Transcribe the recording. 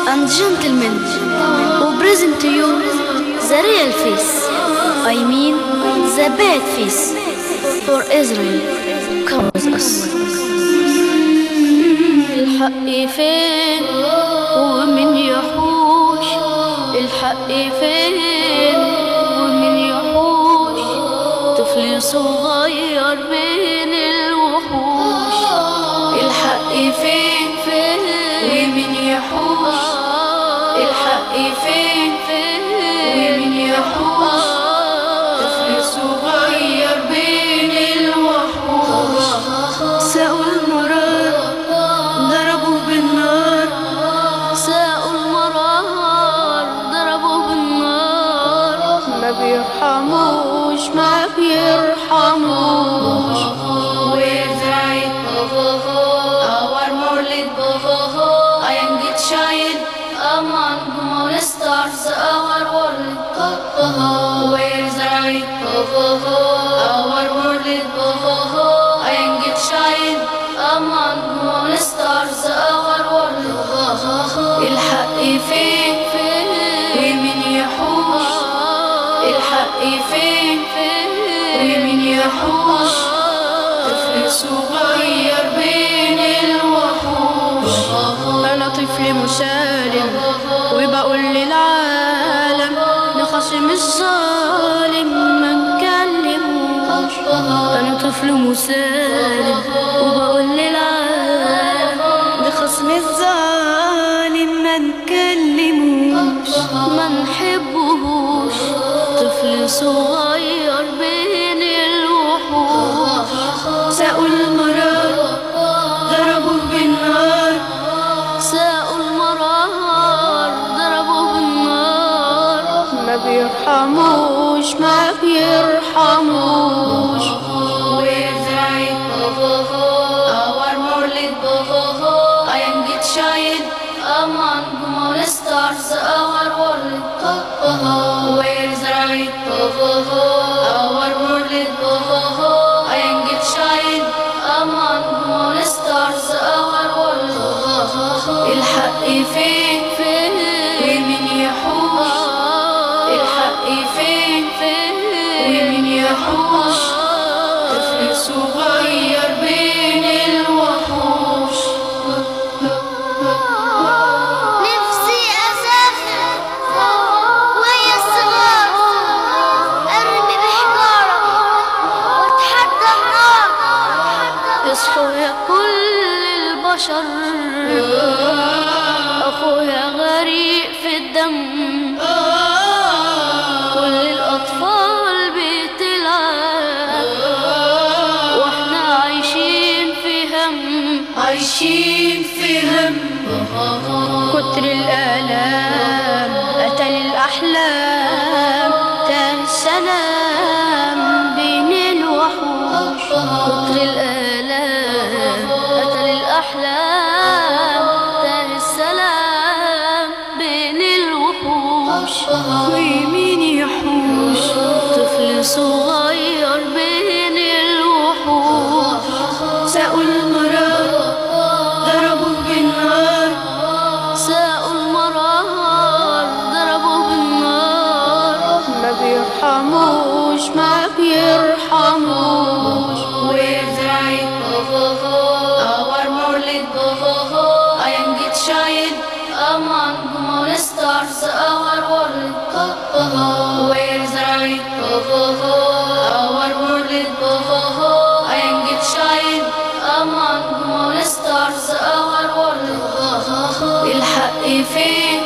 and gentlemen, who present to you the real face, I mean the bad face for Israel. Come with us. الحق فين ومن يحوش؟ الحق فين ومن يحوش؟ طفل صغير بين الوحوش. الحق فين ومن يحوش؟ الحق فين ومن يحوش؟ طفل صغير بين الوحوش. ساقوا المرار ضربوه بالنار، ساقوا المرار ضربوه بالنار. ما بيرحموش ما بيرحموش. Where's right? Our morning a young child among moon stars. Our world. Where's right? Our morning a young child among moon stars. Our world. الحق فين ومن يحوش؟ الحق فين ومن يحوش؟ طفل صغير بين الوحوش. أنا طفل مسالم وبقول للعالم لخصم الظالم ما نكلموش. أنا طفل مسالم وبقول للعالم لخصم الظالم ما نكلموش ما نحبهوش. طفل صغير بين الوحوش. ساقوا المرار ضربوه بالنار، ساقوا المرار ضربوه بالنار. ما بيرحموش ما بيرحموش. Where's right? Our morning a young child among moon stars. Our world. Where's right? Our morning a young child among moon stars. Our world. الحق فين ومن يحوش؟ الحق فين ومن يحوش؟ طفل صغير بين الوحوش. نفسي أسافر ويا الصغار، أرمي بحجارة وأتحدى النار. اصحوا يا كل البشر، أخويا غريق في الدم. كل الأطفال بتلعب وإحنا عايشين في هم، عايشين في هم. كتر الآلام قتل الأحلام، تاه السلام بين الوحوش. كتر الآلام قتل الأحلام، تاه السلام بين الوحوش. ومين يحوش؟ طفل صغير بين الوحوش. ساقوا المرار ضربوه بالنار، ساقوا المرار ضربوه بالنار. ما بيرحموش ما بيرحموش. Where's right? Our morning a young child among moon stars. Our world. Where's right? Our morning a young child among moon stars. Our world. الحق فين